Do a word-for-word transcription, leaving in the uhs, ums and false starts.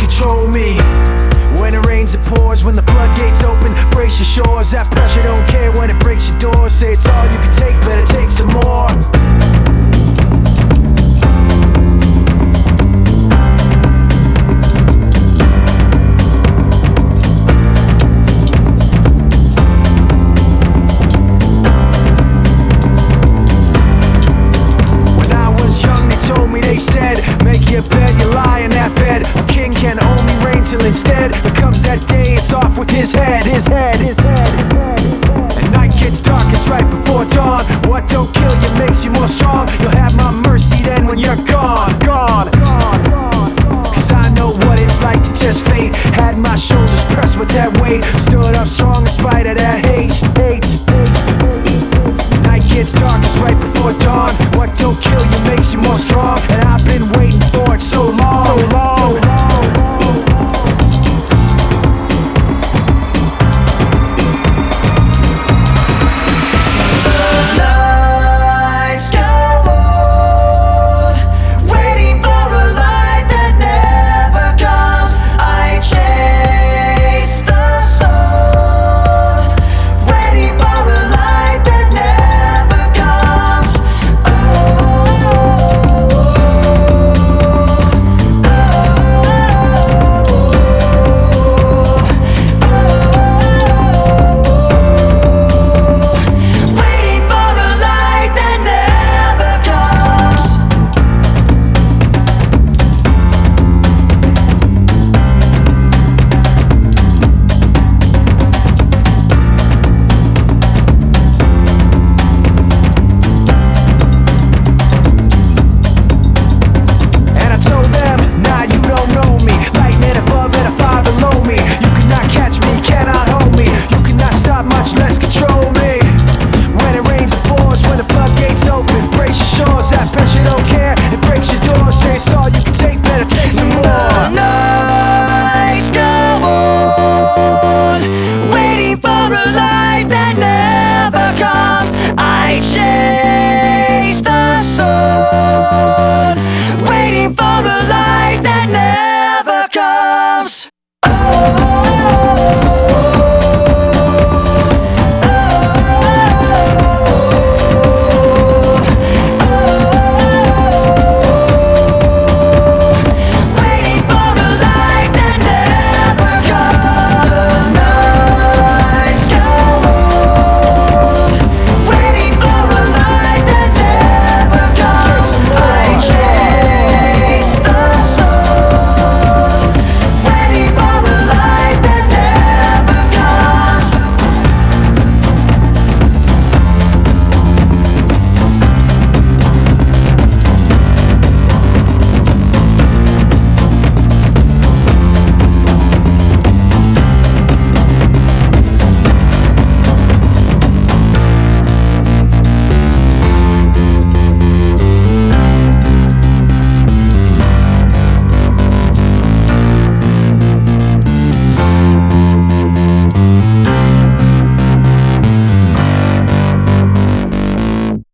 control me. When it rains it pours, when the floodgates open, brace your shores. That pressure don't care when it breaks your doors. Say it's all you can take, better take some more. They said, make your bed, you lie in that bed. A king can only reign till instead there comes that day, it's off with his head. His head, his head, his head, his head. And night gets darkest right before dawn. What don't kill you makes you more strong. You'll have my mercy then when you're gone. Gone, gone, gone, gone. Cause I know what it's like to test fate. Had my shoulders pressed with that weight. Stood up strong in spite of that hate. Hate, hate, hate. Night gets darkest right before dawn. What don't kill you makes you more strong. And I've been waiting for it so long, so long, so long. That pressure don't care, it breaks your door. Say it's all you can take, better take some more.